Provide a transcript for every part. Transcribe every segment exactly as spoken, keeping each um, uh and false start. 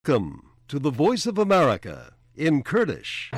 Welcome to the Voice of America in Kurdish.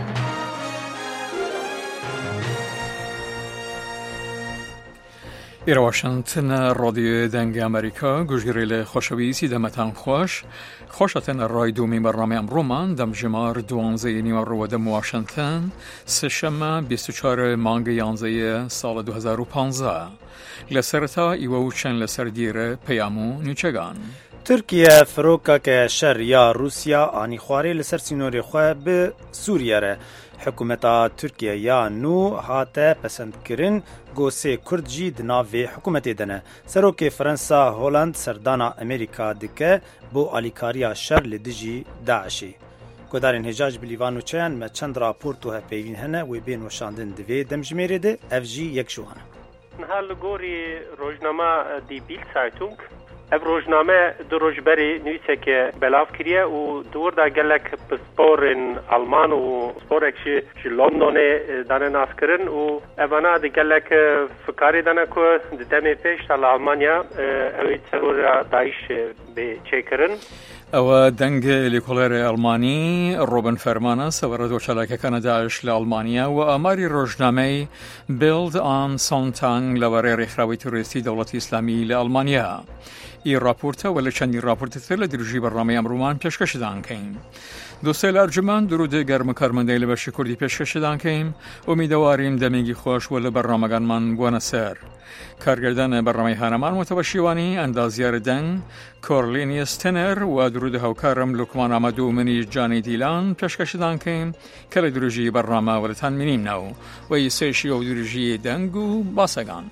إلى واشنطن راديو دنگ أمريكا گوشگیری خوشویسی دمتان خوش خوشتن رای دومی برنامه امرومان دم جمار دوانزه نیمه رو دم واشنطن سشم بیست و چهار مانگ یانزه سال دو هزار و پانزده لسرتا ایوو چن لسر دیر پیامو نیچگان ترکیه فروکا که شر یا روسیا آنی خواری لسر سینوری خواه به سوریه ره حکومتا ترکیه یا نو هاته پسند کرن گوسه کرد جی دناوی حکومت دنه سروک فرانسا هولند سردانا امریکا دکه بو آلیکاریا شر لدجی داعشی گودارین هجاج بلیوانو چیان ما چند راپورتو هپیوین هنه و بین وشاندن دوی دمجمیره ده اف جی یک شوهنه هل گوری روزنامه دی بیل سایتونگ اف روزنامه دو روزبری نویسه که بلاف کریه و دور دا گلک پسپور آلمان و سپور اکشی شی لندن دانه ناس کرن و اوانا دا گلک فکاری دانه که دمی پیش تال آلمانیا اوی ترور دایش به چه کرن او دنگ لیکولر آلمانی روبن فرمانه سوارد و شلاک کاناداش لآلمانیا و اماری روزنامه بیلد آن سانتانگ لواره رخراوی توریستی دولت اسلامی لآلمانیا ای راپورته ولی چندی راپورت تر لدرجی برنامه امرومان پیشکش دان کیم دوستای ارجمند درود گرم کارمنده لباش کردی پیشکش دان کیم امیدواریم دمیگی خوش ولی برنامه‌گان من بوانه سر کارگردان برنامه هنرمان متوشیوانی اندازیار دنگ کورلینیس تنر و درود هاوکارم لکمان آمدو منی جانی دیلان پیشکش دان کیم که لدرجی برنامه ولی تن منیم نو و ای سیشی و درجی دنگو باسگان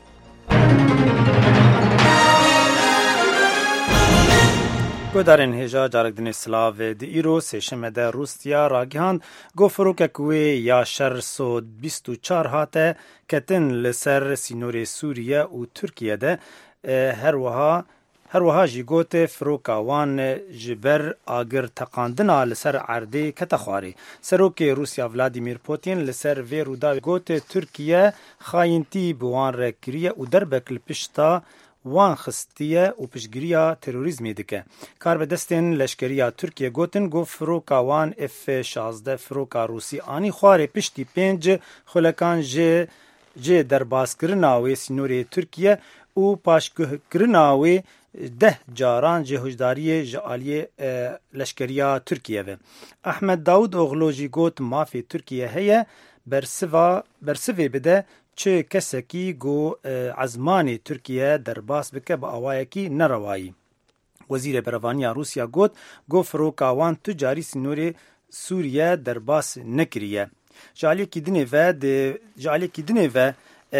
گودارین هجا جارگدن سلاو دی ایرو سشم ده روسیا راگهاند گو فروک کوی یا شر سو بیست و چار هاته کتن لسر سینور سوریه و ترکیه ده هر وها هر وها جی گوت فروکا وان جبر آگر تقاندنا لسر عرده کتخواری سروک روسیا ولادیمیر پوتین لسر وی رودا گوت ترکیه خاینتی بوان رکریه و دربک لپشتا وان خستیه و پشگیریا تروریزمی دکه کار به دستین لشکریا ترکیه گوتن گو فروکا وان اف شازده فروکا روسی آنی خواره پشتی پنج خلکان جه جه درباز کرناوی سینوری ترکیه و پاشگه کرناوی ده جاران جه هجداری جعالی لشکریا ترکیه و احمد داود اغلوجی گوت مافی ترکیه هیه برسوا برسوی بده چه کسکی گو عزمانی ترکیه درباس بکه با آوایکی نروایی وزیر بروانیا روسیا گوت گو فروکاوان تجاری سنوری سوریه درباس نکریه جالی کی دنه و جالی کی دنه و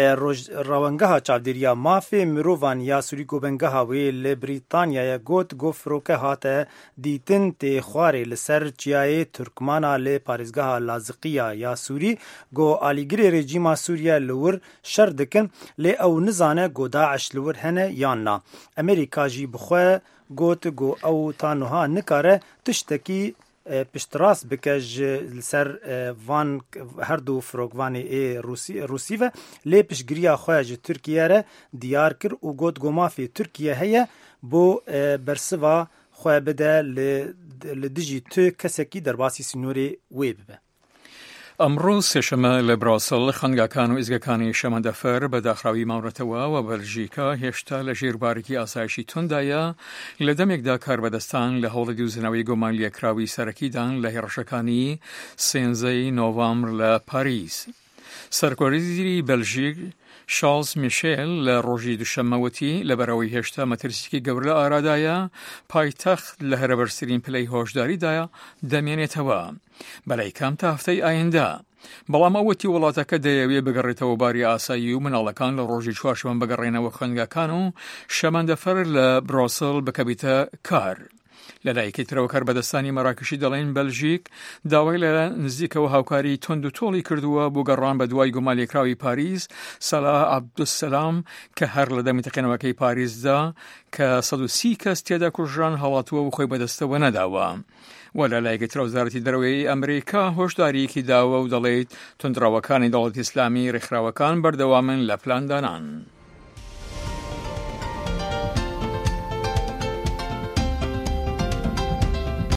روانگاه چاودریا مافی مروان یا سوری گوبنگاه وی لبریتانیا گوت گو فروکه هاته دیتن تی خواره لسر چیای ترکمانا ل پاریزگاه لازقیا یا سوری گو آلیگری رژیما سوریا لور شردکن ل او نزانه گو داعش لور هنه یاننا امریکا جی بخو گوت گو او تانوها نکاره تشتکی پشتراس بکج لسر وان هر دو فروگوانی ای روسی روسی و لی پشگریا خواهج ترکیه را دیار کر و گوت گمافی ترکیه هیا بو برسوا خواه بده لدجی تو کسکی در باسی سنوری وی ببه امروز سشم لبراسل خنگاکان و ازگاکانی شمندفر به داخراوی مورتوا و بلژیکا هشتا لجیربارکی آسایشی تندایا لدم یک دا کار بدستان لحول دوزنوی گمان لیکراوی سرکی دان لهرشکانی سینزه نوامبر لپاریس سرکوریزی بلژیک شارلز میشل لروجی دوشموتی لبراوی هشتا مترسیکی گورل آرادایا پایتخت لهربرسرین پلی هوشداری دایا دمینه توا بلای کم تا هفته آینده بەڵام ئەوەتی وڵاتەکە دەیەوێ بگەڕێتەوە باری ئاسایی و مناڵەکان لە ڕۆژی چوارشەمە بگەڕێنەوە خوێندگاکان و شەمەندەفەر لە برۆسل بکەبیتە کار لەلایەکی ترەوە کاربەدەستانی مەراکشی دەڵێن بەلژیک داوای لە نزیکەوە هاوکاری تۆند و تۆڵی کردووە بۆ گەڕان بە دوای گومانلێکراوی پاریس سەلا عەبدوسەلام کە هەر لە دەمی تەقینەوەکەی پاریسدا کە سەد و سی کەس تێدا کوژران هەڵاتووە و خۆی بەدەستەوە نەداوە و لەلایەکی ترەوە وەزارەتی دەرەوەی ئەمریکا هۆشداریەکی داوە و دەڵێت تونندراوەکانی دەوڵەتی ئیسلامی ڕێکخراوەکان بەردەوامن لە پلاندانان